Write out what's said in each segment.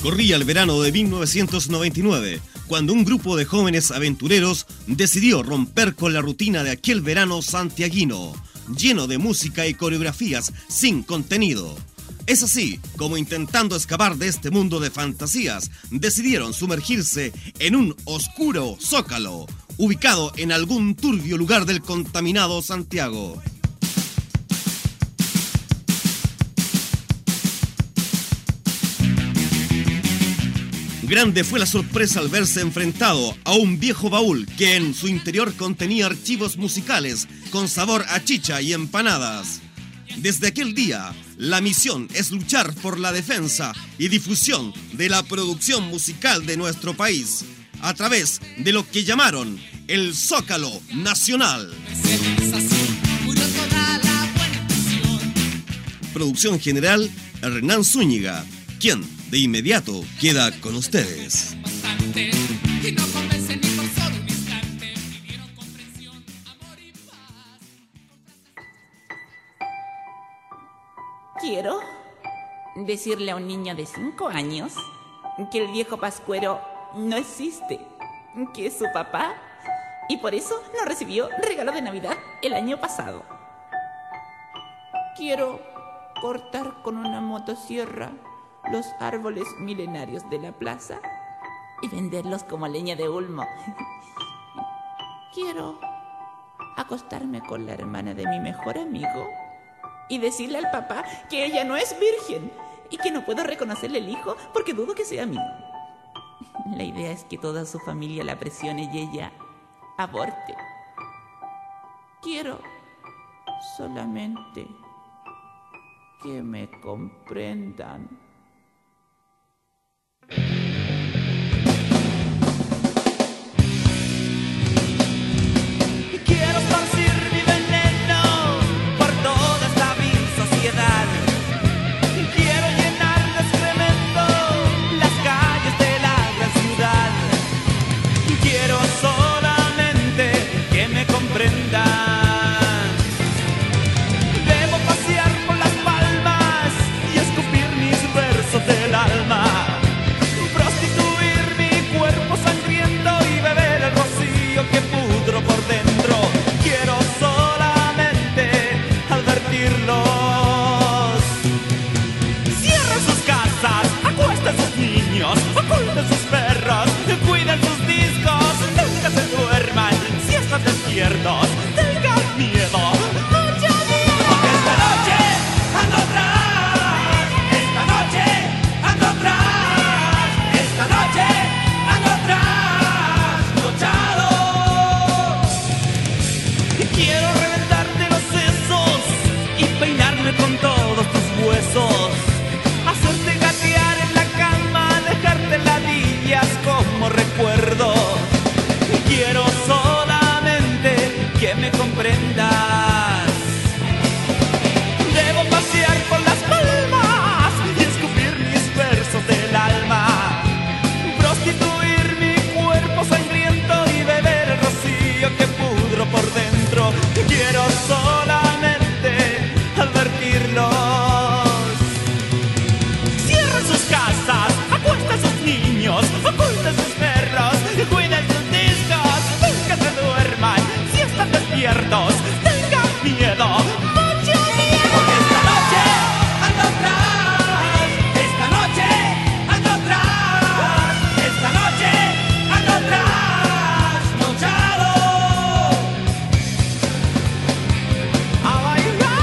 Corría el verano de 1999, cuando un grupo de jóvenes aventureros decidió romper con la rutina de aquel verano santiaguino, lleno de música y coreografías sin contenido. Es así como, intentando escapar de este mundo de fantasías, decidieron sumergirse en un oscuro zócalo, ubicado en algún turbio lugar del contaminado Santiago. Grande fue la sorpresa al verse enfrentado a un viejo baúl que en su interior contenía archivos musicales con sabor a chicha y empanadas. Desde aquel día, la misión es luchar por la defensa y difusión de la producción musical de nuestro país, a través de lo que llamaron el Zócalo Nacional. Producción general, Hernán Zúñiga, quien de inmediato queda con ustedes. Quiero decirle a un niño de 5 años que el viejo Pascuero no existe, que es su papá, y por eso no recibió regalo de Navidad el año pasado. Quiero cortar con una motosierra los árboles milenarios de la plaza y venderlos como leña de ulmo. Quiero acostarme con la hermana de mi mejor amigo y decirle al papá que ella no es virgen y que no puedo reconocerle el hijo porque dudo que sea mío. La idea es que toda su familia la presione y ella aborte. Quiero solamente que me comprendan. Quiero esparcir mi veneno por toda esta vil sociedad. Quiero llenar de excremento las calles de la gran ciudad. Quiero solamente que me comprendan. Debo pasear por las palmas y escupir mis versos del alma. Prostituir mi cuerpo sangriento y beber el rocío que pudro por dentro. Quiero solamente advertirlos. Cierren sus casas, acuesten sus niños, oculten sus perros, cuiden sus discos, nunca se duerman. Si están despiertos, tengan miedo, mucho miedo. Esta noche ando atrás, esta noche ando atrás, esta noche ando atrás, luchado. Quiero reventarte los sesos y peinarme con todos tus huesos, hacerte gatear en la cama, dejarte ladillas como recuerdo. Quiero solamente que me comprendas. Debo pasear por las palmas y escupir mis versos del alma, prostituir mi cuerpo sangriento y beber el rocío que pudro por dentro. Quiero solamente advertirlos. Cierren sus casas, acuesten sus niños, oculten sus perros, cuiden sus discos, nunca se duerman. Si están despiertos, tengan miedo, mucho miedo. Esta noche ando atrás, esta noche ando atrás, esta noche ando atrás, luchado. A bailar.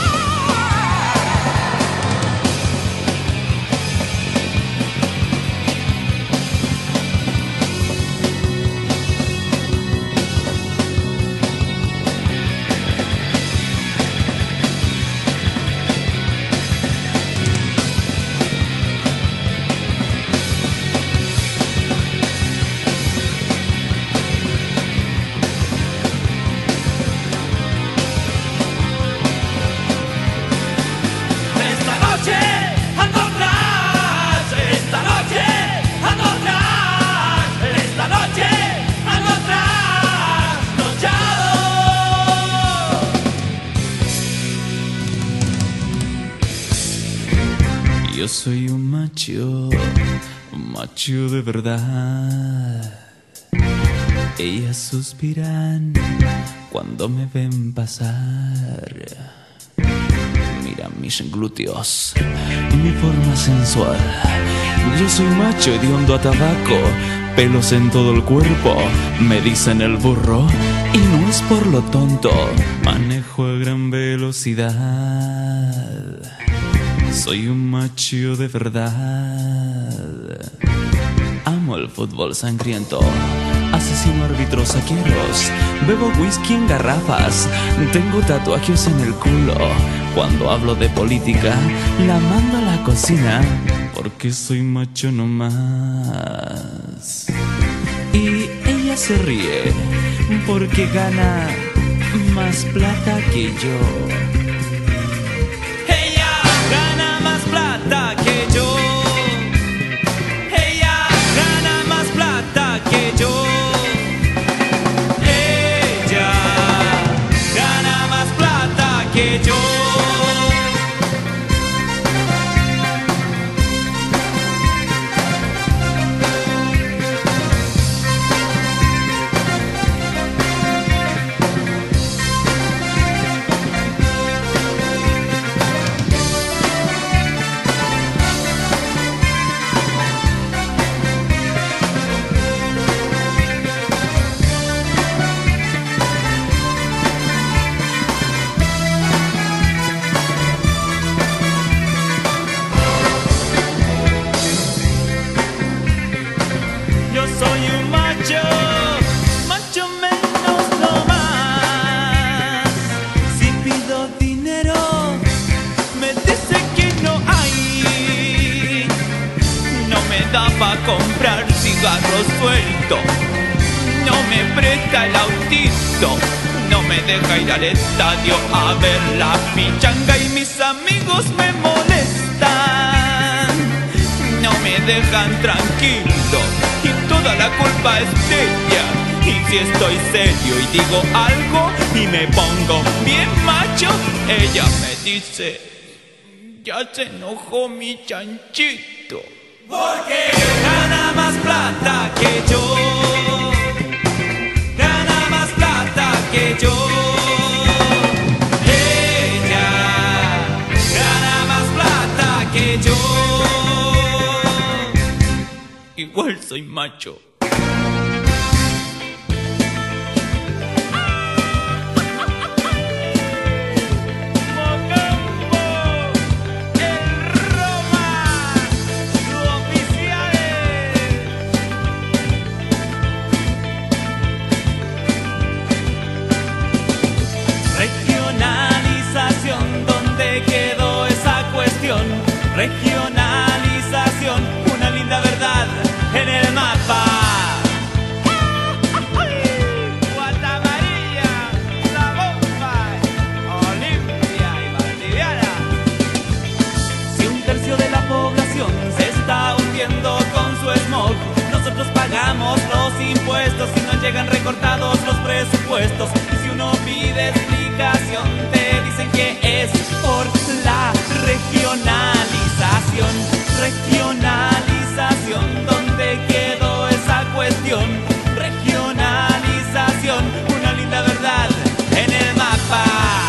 Esta noche ando atrás, esta noche ando atrás, esta noche ando atrás, luchado. Yo soy un macho macho de verdad. Ellas suspiran cuando me ven pasar. Mira mis glúteos y mi forma sensual. Yo soy macho hediondo a tabaco, pelos en todo el cuerpo, me dicen el burro y no es por lo tonto. Manejo a gran velocidad. Soy un macho de verdad. Amo el fútbol sangriento, asesino árbitros saqueros, bebo whisky en garrafas, tengo tatuajes en el culo. Cuando hablo de política, la mando a la cocina, porque soy macho nomás. Y ella se ríe, porque gana más plata que yo. Ella gana más plata que yo. Ella gana más plata que yo. Ella gana más plata que yo. Comprar cigarros suelto, no me presta el autito, no me deja ir al estadio a ver la pichanga y mis amigos me molestan, no me dejan tranquilo y toda la culpa es de ella. Y si estoy serio y digo algo y me pongo bien macho, ella me dice, ya se enojó mi chanchito. Porque gana más plata que yo. Gana más plata que yo. Ella gana más plata que yo. Igual soy macho. Regionalización, una linda verdad en el mapa. Guatamarilla, la bomba, Olimpia y Valdiviana. Si un tercio de la población se está hundiendo con su smog, nosotros pagamos los impuestos y nos llegan recortados los presupuestos. Y si uno pide explicación, te dicen que es por la regionalización. Regionalización, ¿dónde quedó esa cuestión? Regionalización, una linda verdad en el mapa.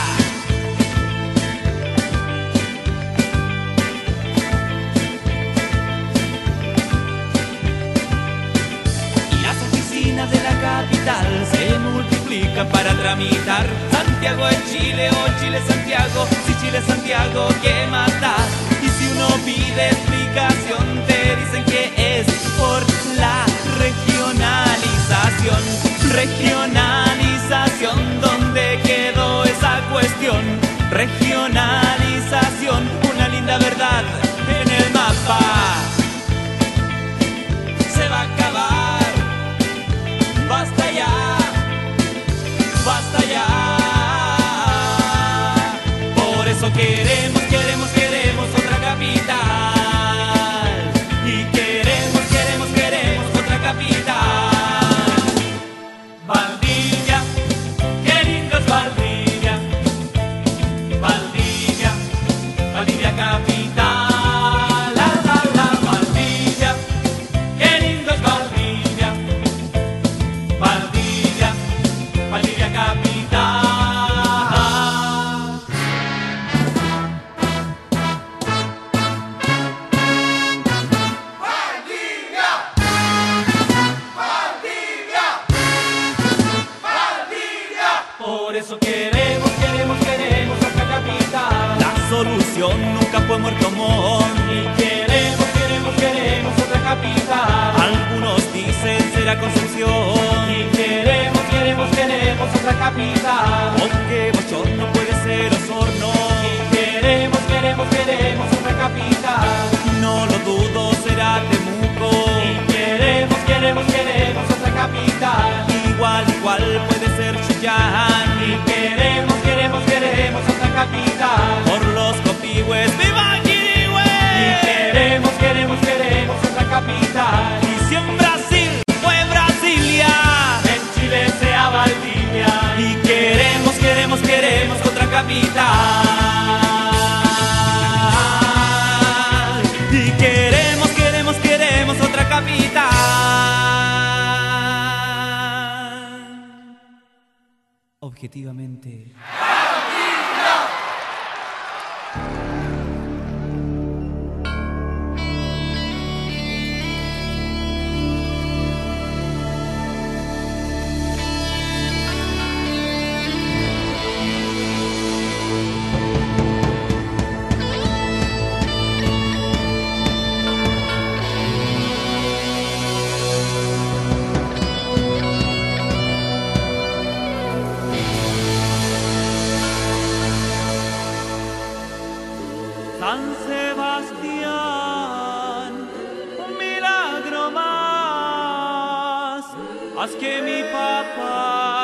Y las oficinas de la capital se multiplican para tramitar Santiago es Chile o Chile es Santiago. Si Chile es Santiago, ¿qué más da? Y si uno pide explicación, te dicen que es por la regionalización. Regionalización, ¿dónde quedó esa cuestión? Regionalización, una linda verdad en el mapa. Se va a acabar, basta ya, basta ya. Por eso queremos otra capital. Y muerto Montt. Y queremos, queremos, queremos otra capital. Algunos dicen será Concepción. Y queremos, queremos, queremos otra capital. Aunque Bochorno puede ser Osorno. Y queremos, queremos, queremos otra capital. No lo dudo, será Temuco. Y queremos, queremos, queremos otra capital. Igual puede ser Chillán. Y queremos, queremos, queremos otra capital. Por los copihue, ¡viva Quirihue! Y queremos, queremos, queremos otra capital. Y si en Brasil fue Brasilia, En Chile sea Valdivia. y queremos, queremos, queremos otra capital. Y queremos, queremos, queremos otra capital. Objetivamente. San Sebastián, un milagro más. Haz que mi papá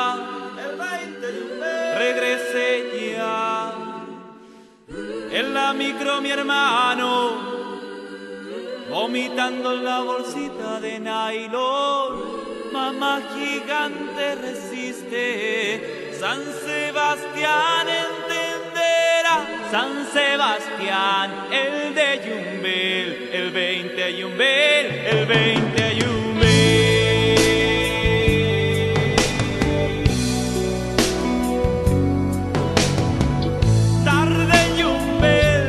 regrese ya. En la micro mi hermano, vomitando en la bolsita de nylon. Mamá gigante resiste, San Sebastián entenderá. San Sebastián, el de Yumbel, el 20 a Yumbel, el 20 a Yumbel. Tarde Yumbel,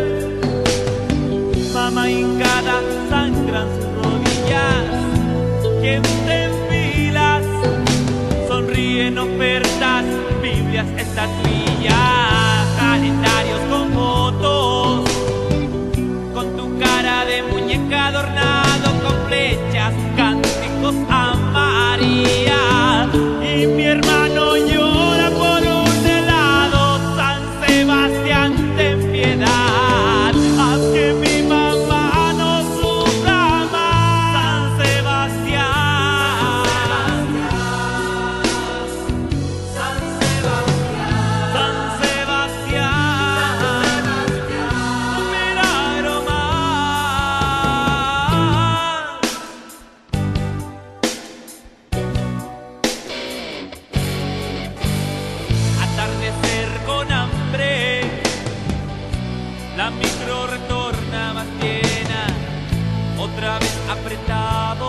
mamá hincada, sangran sus rodillas, gente en filas, sonríen ofertas, Biblias, estatuillas, calendarios con fotos, con tu cara de muñeca adornado con flechas, cánticos a María. Y mi hermano llora por un helado. San Sebastián, ten piedad, haz que mi mamá no sufra más. San Sebastián, San Sebastián, un milagro más. Atardecer con hambre, la micro retorna más llena, otra vez apretado,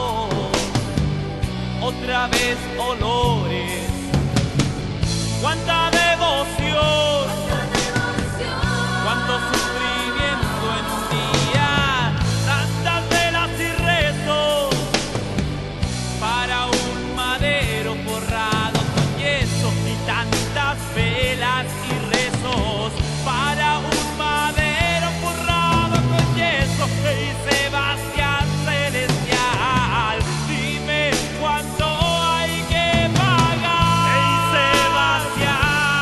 otra vez olores. ¡Cuánta devoción! ¡Cuánto sufrimiento en un día! Tantas velas y rezos para un madero forrado con yeso. Y tantas velas y rezos para un madero forrado con yeso. ¡Ey, Sebastián celestial! Dime cuánto hay que pagar. ¡Ey, Sebastián!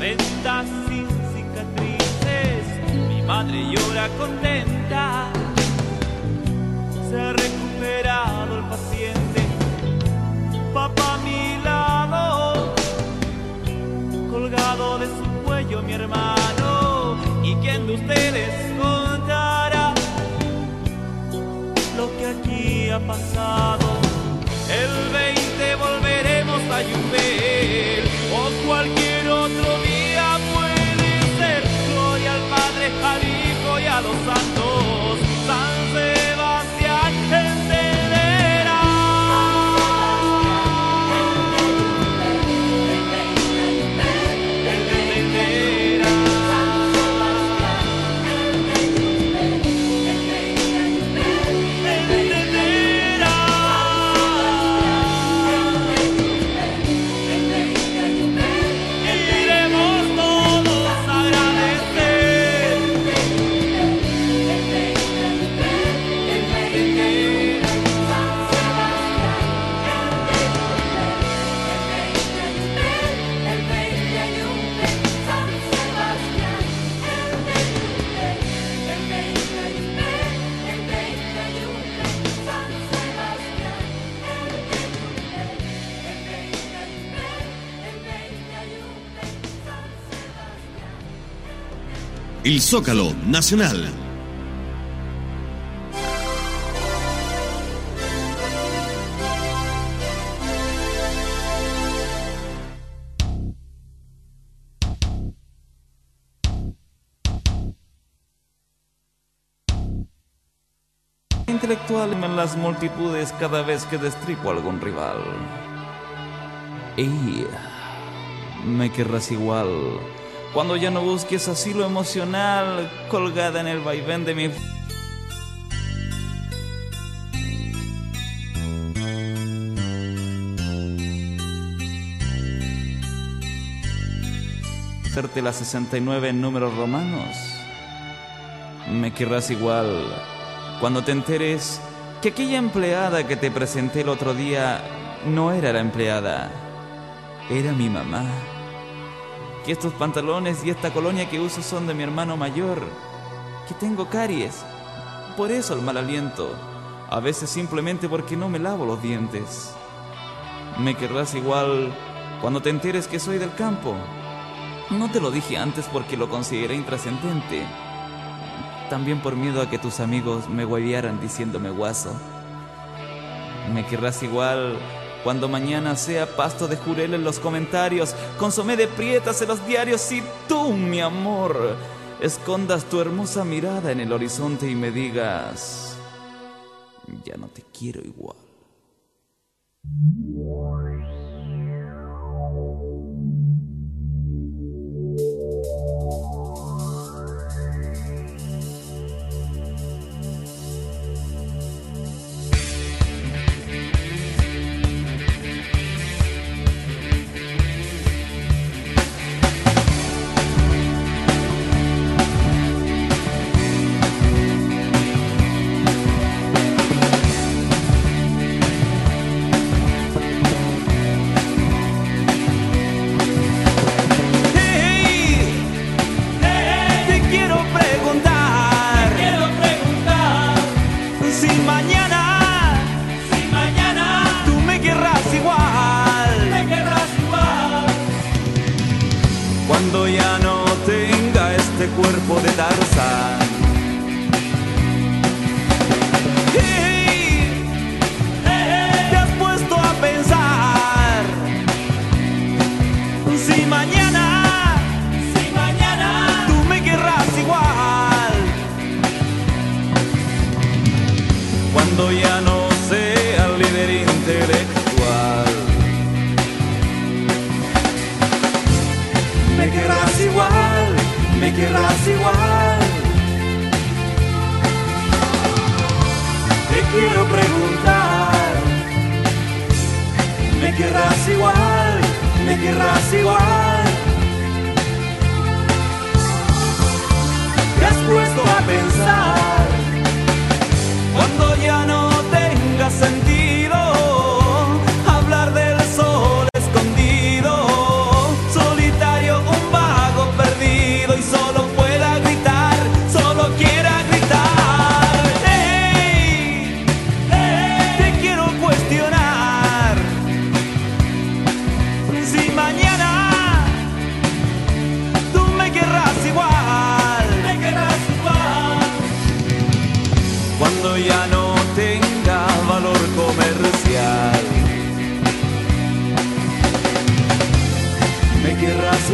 vendas sin cicatrices, mi madre llora contenta. Se ha recuperado el paciente, papá a mi lado, colgado de su cuello mi hermano. ¿Y quién de ustedes contará lo que aquí ha pasado? El 20 volveremos a llover o cualquier otro día puede ser. Gloria al Padre, al Hijo y a los santos. San Sebastián entenderá. El Zócalo Nacional. Intelectual en las multitudes cada vez que destripo a algún rival. Y me querrás igual cuando ya no busques asilo emocional colgada en el vaivén de mi... hacerte las 69 en números romanos. Me querrás igual cuando te enteres que aquella empleada que te presenté el otro día no era la empleada, era mi mamá. Que estos pantalones y esta colonia que uso son de mi hermano mayor, que tengo caries, por eso el mal aliento, a veces simplemente porque no me lavo los dientes. Me querrás igual cuando te enteres que soy del campo. No te lo dije antes porque lo consideré intrascendente, también por miedo a que tus amigos me huevearan diciéndome guaso. Me querrás igual cuando mañana sea pasto de jurel en los comentarios, consomé de prietas en los diarios, y tú, mi amor, escondas tu hermosa mirada en el horizonte y me digas: ya no te quiero igual. Cuando ya no tenga este cuerpo de Tarzán, te has puesto a pensar si mañana tú me querrás igual. Cuando ya no sea el líder intelectual, me querrás igual, me querrás igual. Te quiero preguntar, ¿me querrás igual, me querrás igual? Te has puesto a pensar, cuando ya no tenga sentido hablar del sol escondido, solitario un bar.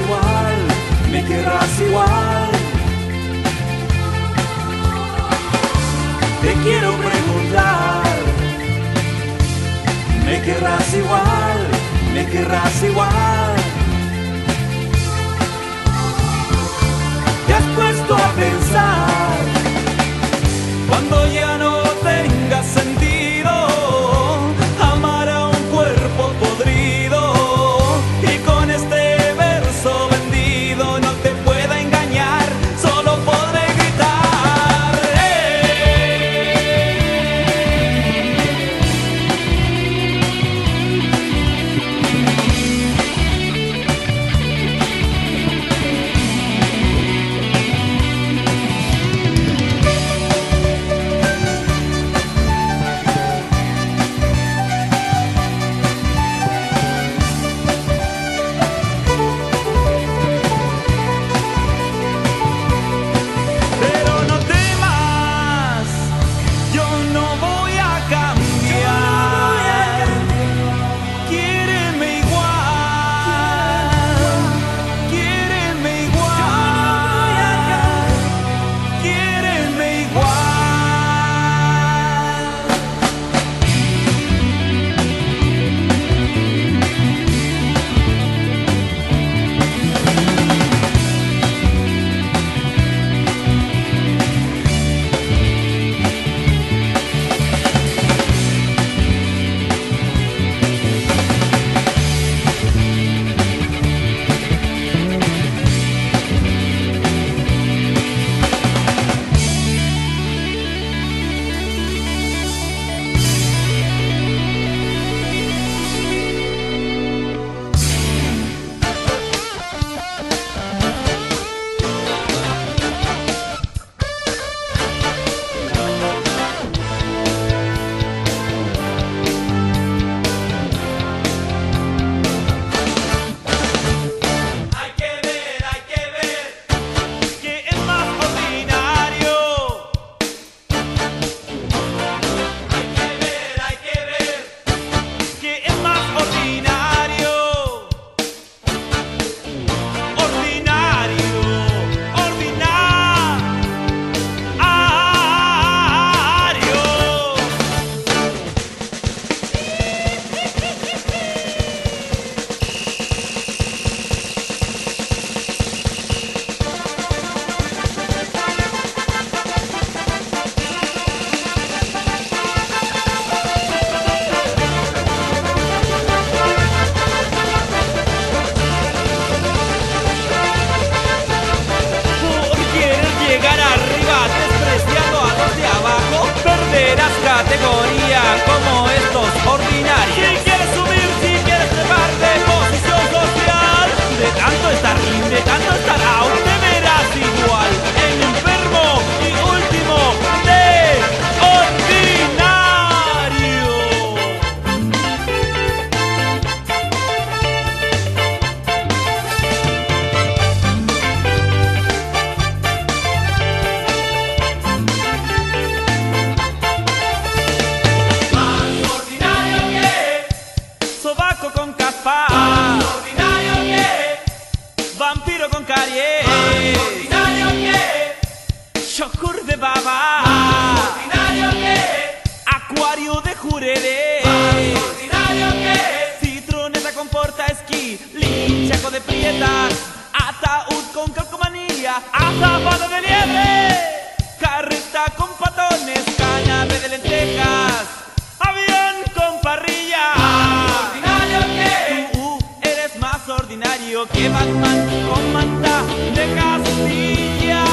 igual, me querrás igual. Te quiero preguntar, me querrás igual, me querrás igual. ¿Te has puesto a pensar cuando ya no tenga sentido amar a un cuerpo podrido y con este verso vendido no te pueda engañar, solo podré gritar categoría como estos ordinarios. Si quieres subir, si quieres trepar de posición social, de tanto estar in, de tanto estar out, te verás igual en enfermo y último de ordinario. Con capa, ordinario que vampiro con caries, ordinario que yogur de baba, ordinario que acuario de jurere, ordinario que citroneta con porta esquí, linchaco de prietas, ataúd con calcomanía, azafata de nieve, carreta con patones, canapé de lentejas, avión con parrilla. Ordinario que Batman con manta de Castilla.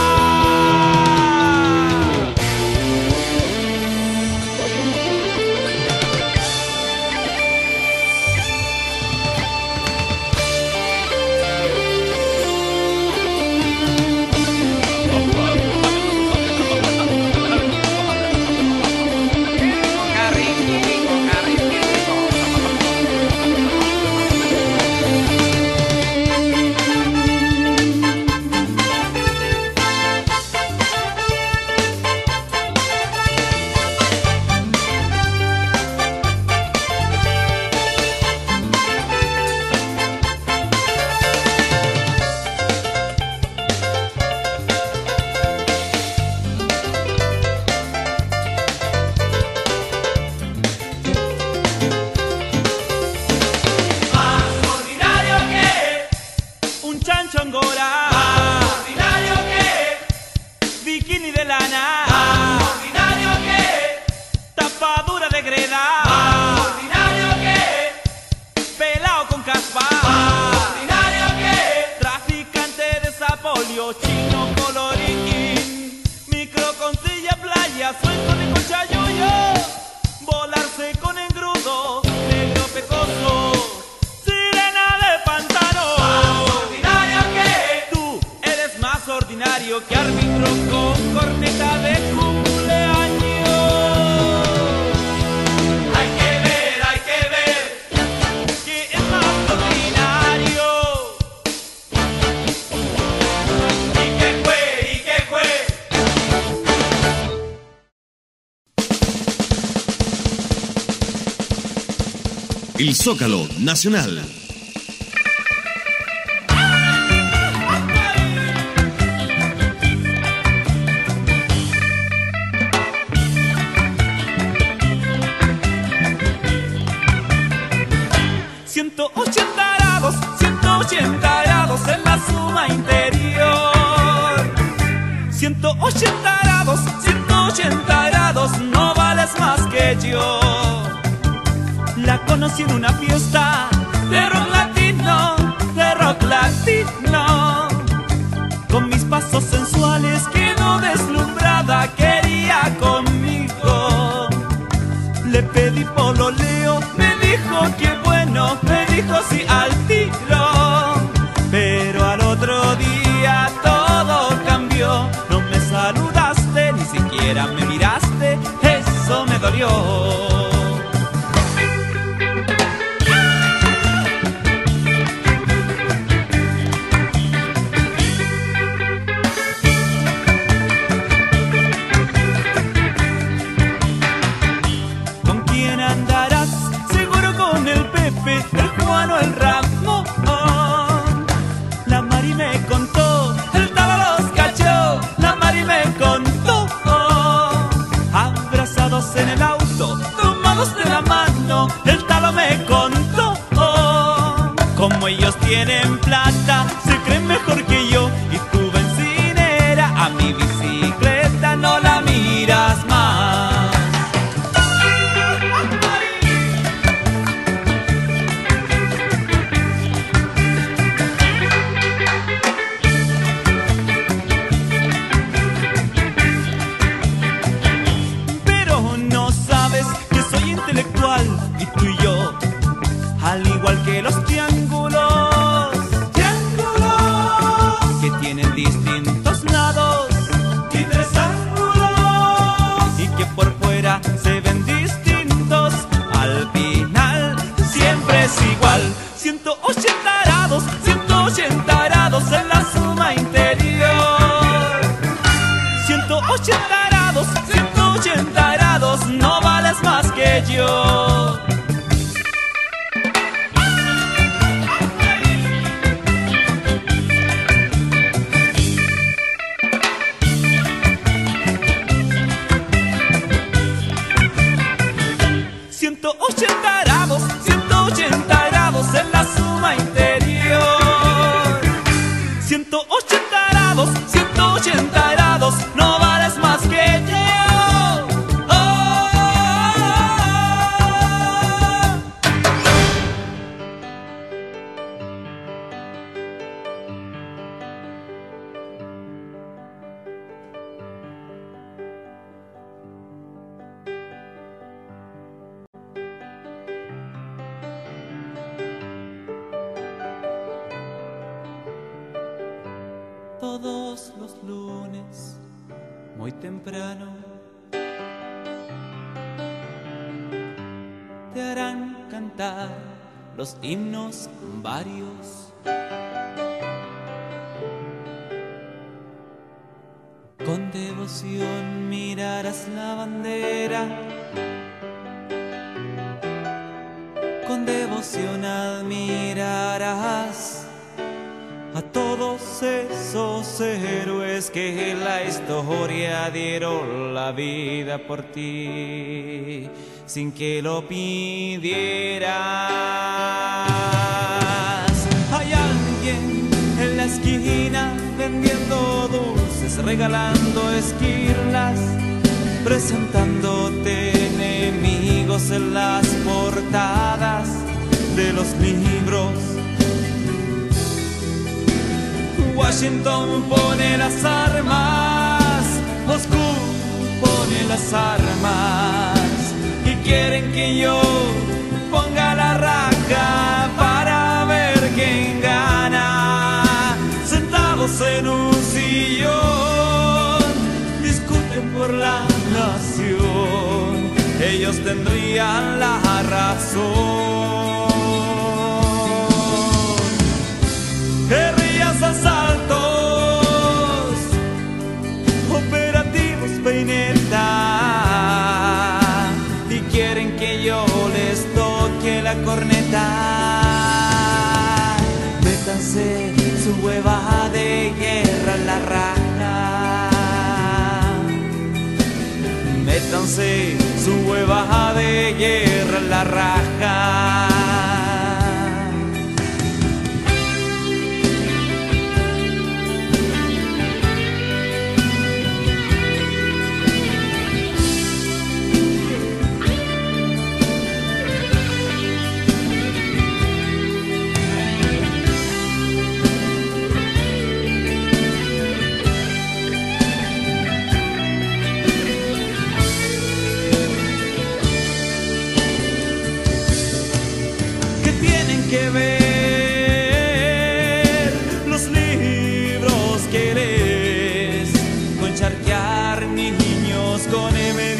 góngora. Ordinario que, Bikini de lana. ordinario que, Tapadura de greda. ordinario que, Pelao con caspa. ordinario que, Traficante de sapolio, chino colorín. Micro con silla playa, suelto de conchayuyo. Volarse con engrudo, negro pecoso. Sirena de pantano. ordinario que, Tú eres más ordinario que árbitro con corneta de cumpleaños. hay que ver ¿Qué es más ordinario? y qué fue. El Zócalo Nacional. ¡180 grados en la suma interior! 180 grados, no vales más que yo. La conocí en una fiesta de rock latino. Con mis pasos sensuales quedó deslumbrada, quería conmigo. Le pedí pololeo, me dijo que bueno, me dijo sí al tiro. Pero al otro día todo cambió, no me saludaste, ni siquiera me miraste, eso me dolió. El Juan o el Ramón. La Mari me contó, el Tala los cachó. La Mari me contó. Abrazados en el auto, tomados de la mano, el Talo me contó. Como ellos tienen plata, se creen mejor que yo. Y tu bencinera, a mi bicicleta no la miras más. Y tú y yo, al igual que los triángulos que tienen distintos lados y tres ángulos, y que por fuera se ven distintos, al final siempre es igual. 180 grados en la suma interior. 180 grados, no vales más que yo. En la suma interior. 180 grados, no vales más que yo. Todos los lunes, muy temprano, te harán cantar los himnos varios. Con devoción mirarás la bandera, con devoción admirarás a todos esos héroes que en la historia dieron la vida por ti sin que lo pidieras. Hay alguien en la esquina regalando esquirlas, presentándote enemigos en las portadas de los libros. Washington pone las armas, Moscú pone las armas, y quieren que yo ponga la raja para ver quién gana. Sentados en un sillón, discuten por la nación, ellos tendrían la razón. Guerrillas, asaltos, operativos peineta, y quieren que yo les toque la corneta. Métanse su hueva de guerra en la raja, métanse su hueva de guerra en la raja. Que ver los libros que lees, con charquear niños con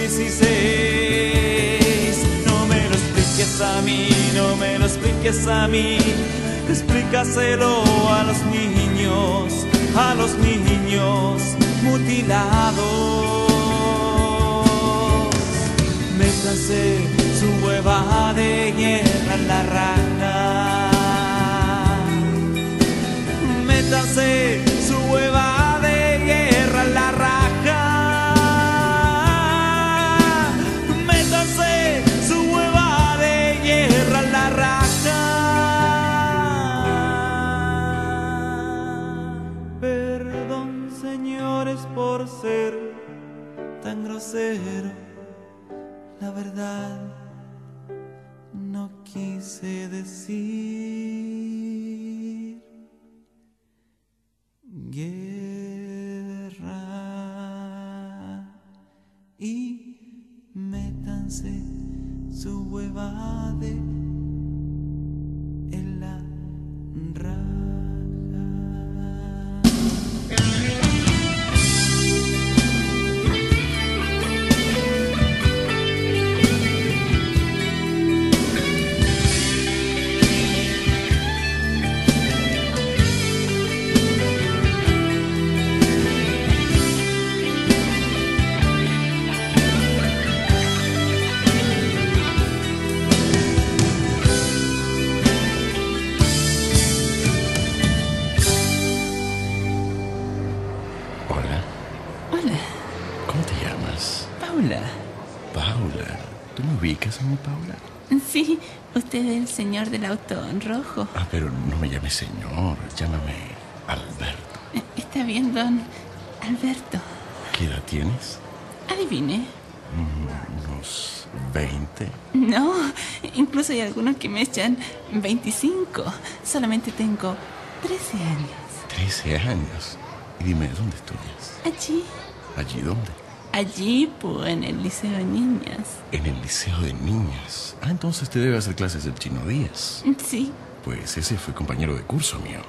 M16. No me lo expliques a mí, no me lo expliques a mí, explícaselo a los niños mutilados. Métanse su hueva de guerra en la raja, métanse su hueva de guerra en la raja, métanse su hueva de guerra en la raja. Perdón, señores, por ser tan grosero, la verdad no quise decir guerra. Y métanse su hueva de en la raja. Paula, ¿tú me ubicas a mi Paula? Sí, usted es el señor del auto rojo. Ah, pero no me llames señor, llámame Alberto. Está bien, don Alberto. ¿Qué edad tienes? Adivine. Unos 20. No, incluso hay algunos que me echan 25. Solamente tengo 13 años. 13 años. Y dime, ¿dónde estudias? Allí. ¿Allí dónde? Allí, pues, en el liceo de niñas. En el liceo de niñas. Ah, entonces te debe hacer clases del Chino Díaz. Sí. Pues ese fue compañero de curso mío.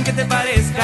que te parezca.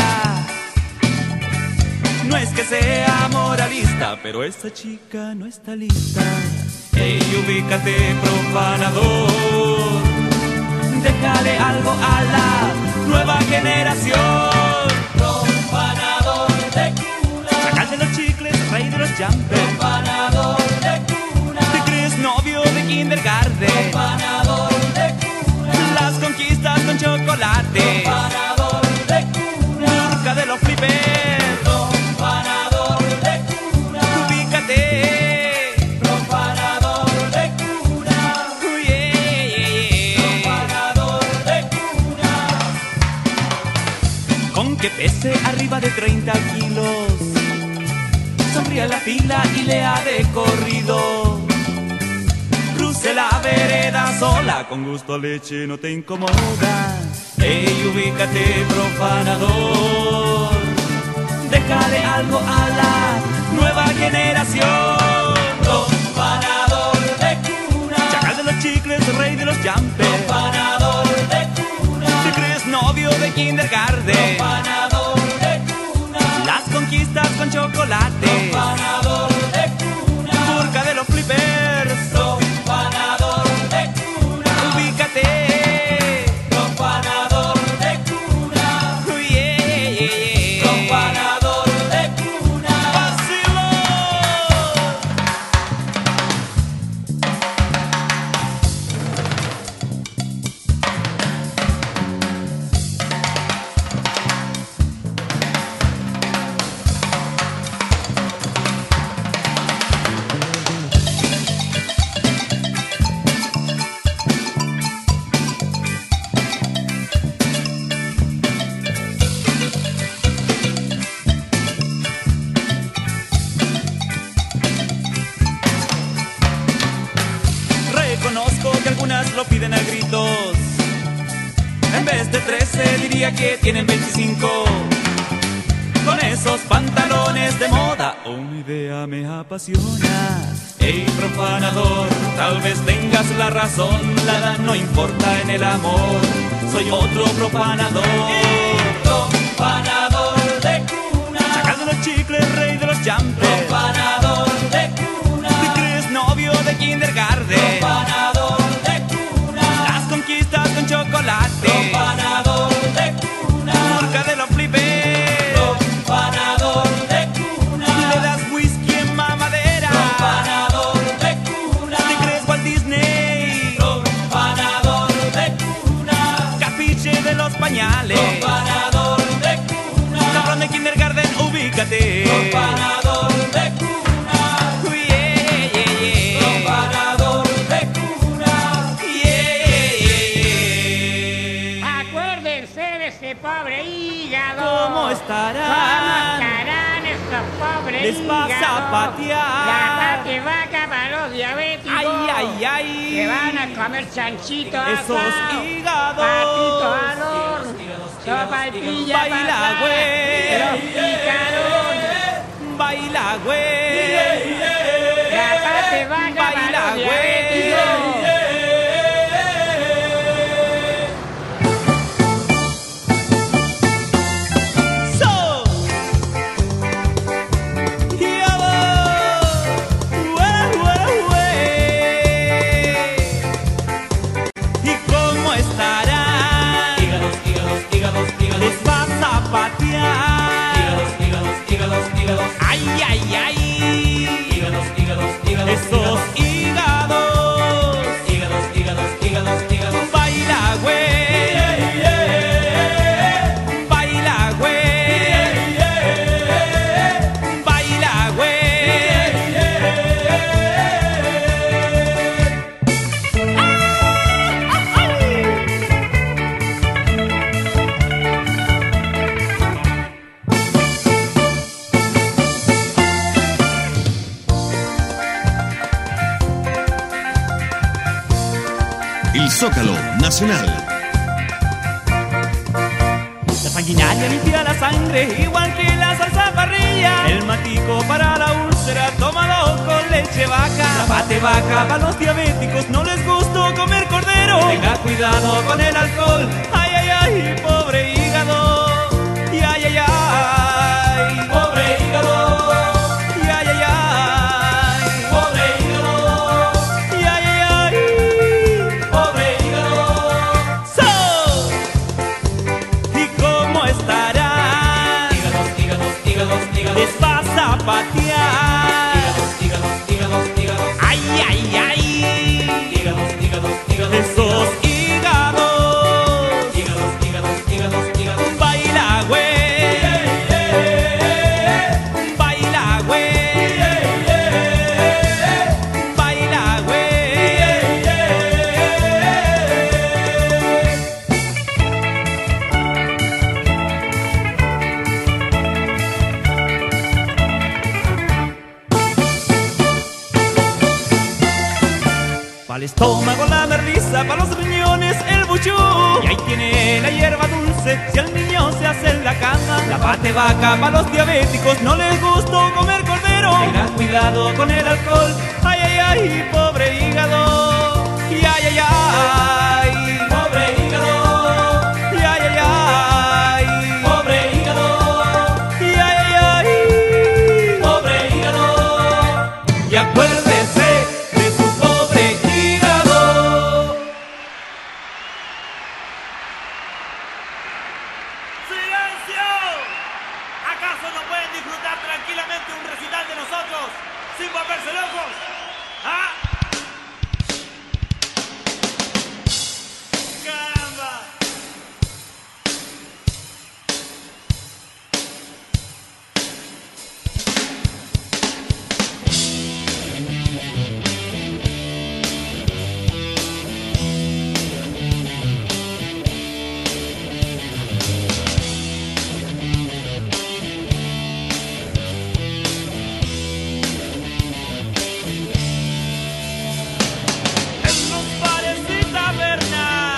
No es que sea moralista, pero esta chica no está lista. Ey, ubícate, profanador. Déjale algo a la nueva generación. Profanador de cuna. Sácate los chicles, rey de los jumpers. Profanador de cuna. ¿Te crees novio de kindergarten? Profanador de cuna. Las conquistas con chocolate. Profanador de cuna. Nunca de los flippers. Profanador de cuna. Ubícate. Profanador de cuna. Profanador de cuna. Con que pese arriba de 30 kilos, sonríe a la fila y lea de corrido. Cruce la vereda sola, con gusto a leche no te incomoda. Ey, ubícate, profanador. Déjale algo a la nueva generación. Profanador de cuna. Chacal de los chicles, rey de los jumpers. Profanador de cuna. ¿Te crees novio de kindergarten? Profanador de cuna. Las conquistas con chocolate. Profanador de cuna. Burka de los flippers. Profanador de cuna. Ubícate. Profanador de cuna. Profanador de cuna. ¡Vacilo! Reconozco que algunas lo piden a gritos. En vez de 13 diría que tienen 25. Con esos pantalones de moda, una idea me apasiona. Ey, profanador, tal vez tengas la razón. La edad no importa en el amor. Soy otro profanador. Profanador de cuna. Sacando los chicles, rey de los jumpers. Profanador de cuna. ¿Te crees novio de kindergarten? Profanador de cuna. Las conquistas con chocolate. Profanador de cuna. Burka de los flippers. Profanador de cuna. Le das whisky en mamadera. Profanador de cuna. ¿Te crees Walt Disney? Profanador de cuna. Capiche de los pañales. Profanador de cuna. Cabrón de kindergarten, ubícate. Profanador de cuna. Profanador de cuna. Acuérdense de ese pobre hígado. ¿Cómo estarán? ¿Cómo estarán estos pobres Les vas a hígados? patear. La pate vaca para los diabéticos. Ay, ay, ay. Que van a comer chanchito Esos asado, hígados. patito al horno, sopa y pilla Baila, pasada, güey. los picaron. Baila, güey. La pate vaca para Baila, los diabéticos. So. Hígado. ¿Y cómo estarán? Hígados. Les vas a patear. Hígados. Ay, ay, ay. Esos hígados. Baila, güey. Baila, güey. Baila, güey. El Zócalo Nacional. La sanguinaria limpia la sangre, igual que la salsa parrilla. El matico para la úlcera, tómalo con leche vaca. La pate vaca para los diabéticos, no les gustó comer cordero. Tenga cuidado con el alcohol, ay, ay, ay, pobre hígado. Para el estómago la merluza, para los riñones el buchú. Y ahí tiene la hierba dulce, si el niño se hace en la cama. La pate vaca, para los diabéticos, no les gustó comer cordero. Tengan cuidado con el alcohol, ay, ay, ay, pobre hígado. Y ay, ay, ay, pobre hígado. Y ay, ay, ay, pobre hígado. Y ay, ay, ay, pobre hígado. Y acuérdese de su pobre hígado. ¡Silencio! ¿Acaso no pueden disfrutar tranquilamente un recital de nosotros sin volverse locos? ¿Ah? ¡Caramba! En los bares y tabernas,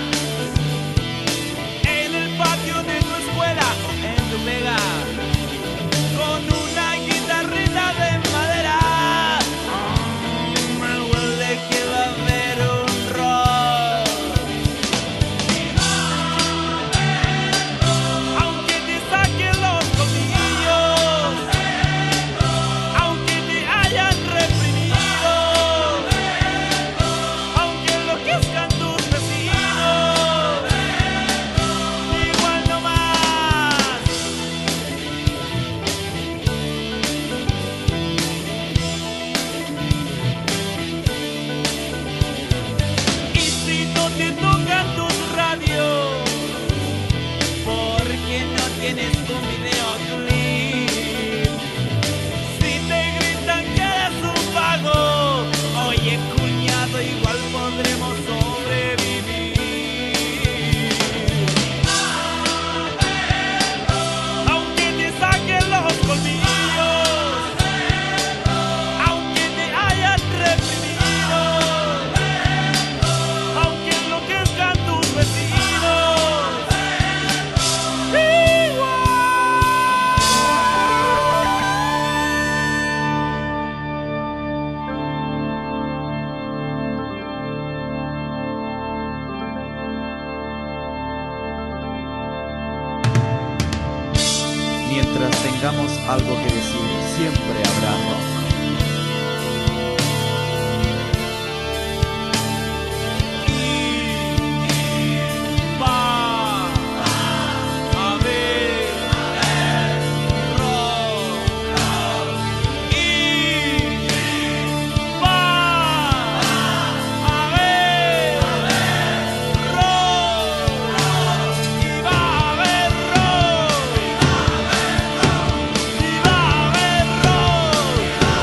en el patio de tu escuela o en tu pega, con una guitarrita de madera, me huele que va a haber un rock. Aunque te saquen los colmillos, aunque te hayan reprimido, aunque enloquezcan tus vecinos, igual no más. Y si no te tocan tus radios, porque no tienes un videoclip. Si te gritan que eres un vago, oye cuñado, igual podremos sobrevivir. Aunque te saquen los colmillos, aunque te hayan reprimido, aunque enloquezcan tus vecinos, igual. Mientras tengamos algo que decir, siempre habrá rock. Y va a haber rock. Y va a haber rock. Y va a haber rock. Y va a haber rock.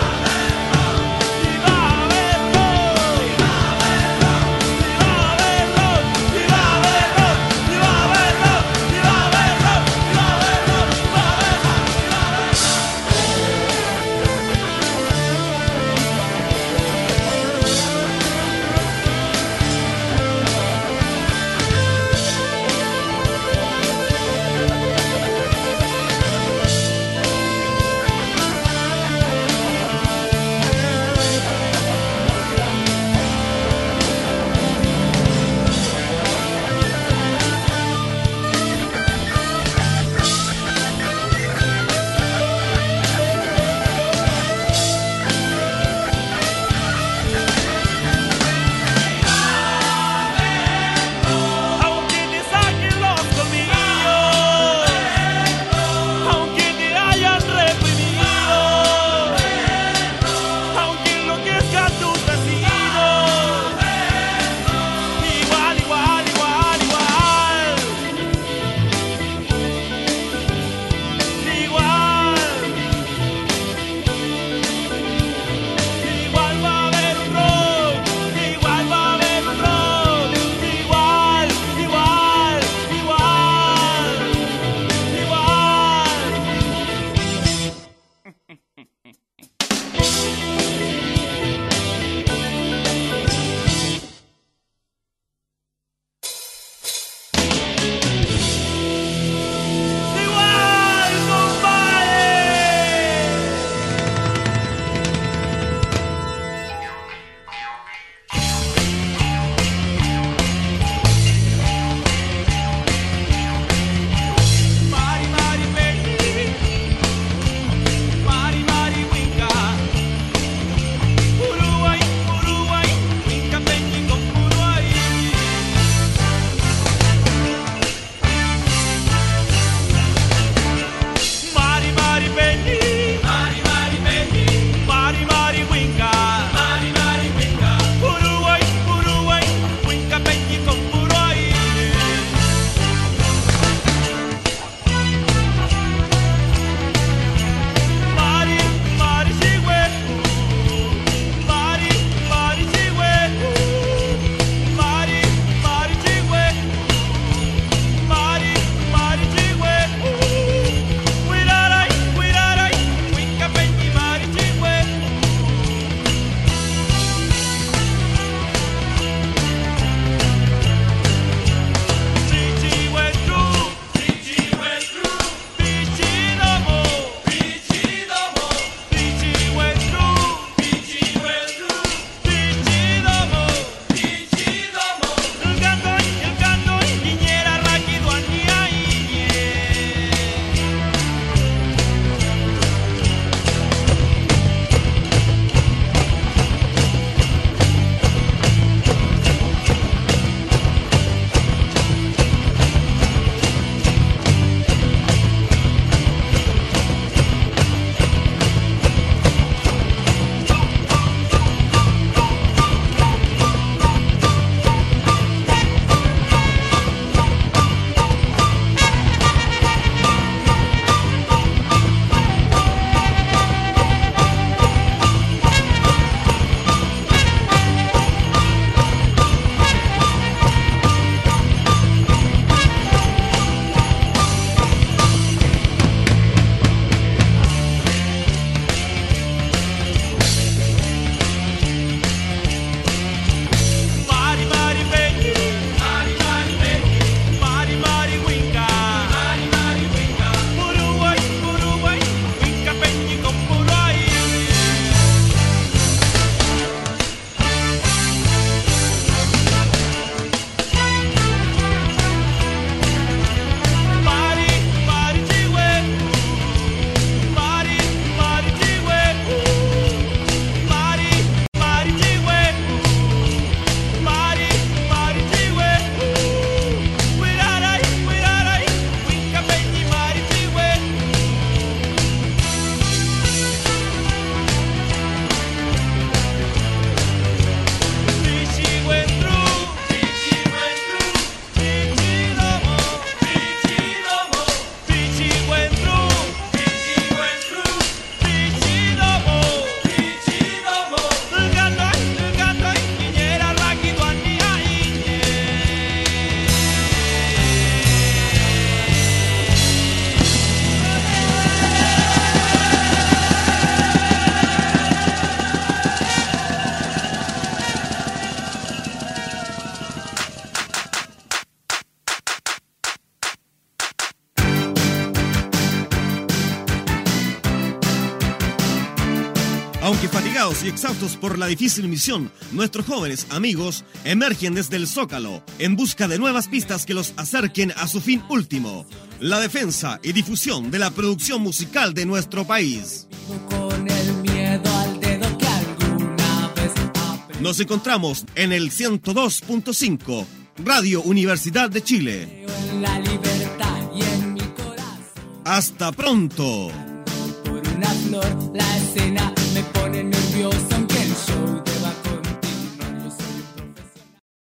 Cansados y exhaustos por la difícil misión, nuestros jóvenes amigos emergen desde el Zócalo en busca de nuevas pistas que los acerquen a su fin último, la defensa y difusión de la producción musical de nuestro país. Con el miedo al dedo que alguna vez nos encontramos en el 102.5, Radio Universidad de Chile. En la libertad y en mi corazón. ¡Hasta pronto! Por una flor, la escena